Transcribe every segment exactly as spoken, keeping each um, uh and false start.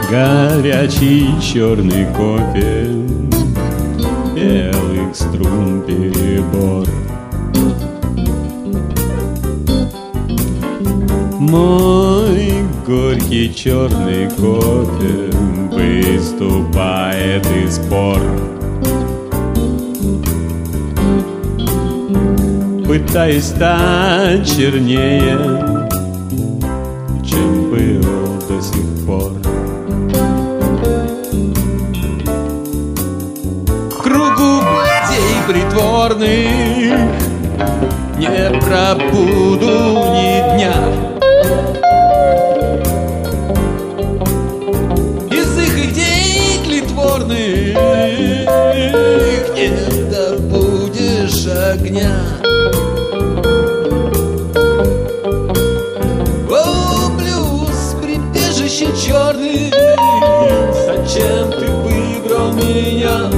Горячий черный кофе, белых струн перебор. Мой горький черный кофе выступает из пор. Пытаюсь стать чернее, чем был до сих пор. В кругу людей притворных не пробуду ни дня. Из их идей тлетворных не добудешь огня. Черный, зачем ты выбрал меня?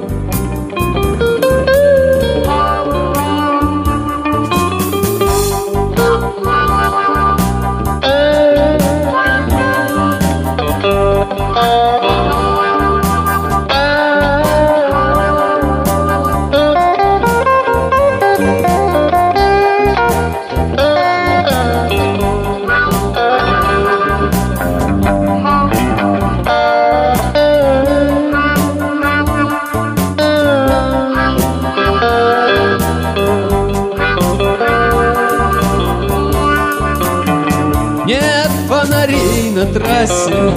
Нет фонарей на трассе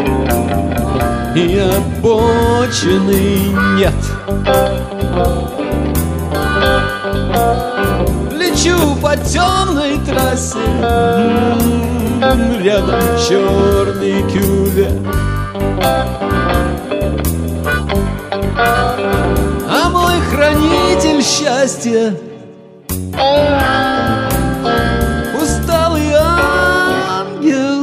и обочины нет. Лечу по темной трассе, рядом черный кювет. А мой хранитель счастья усталый ангел,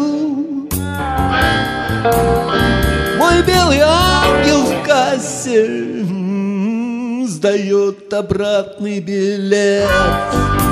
мой белый ангел в кассе сдает обратный билет.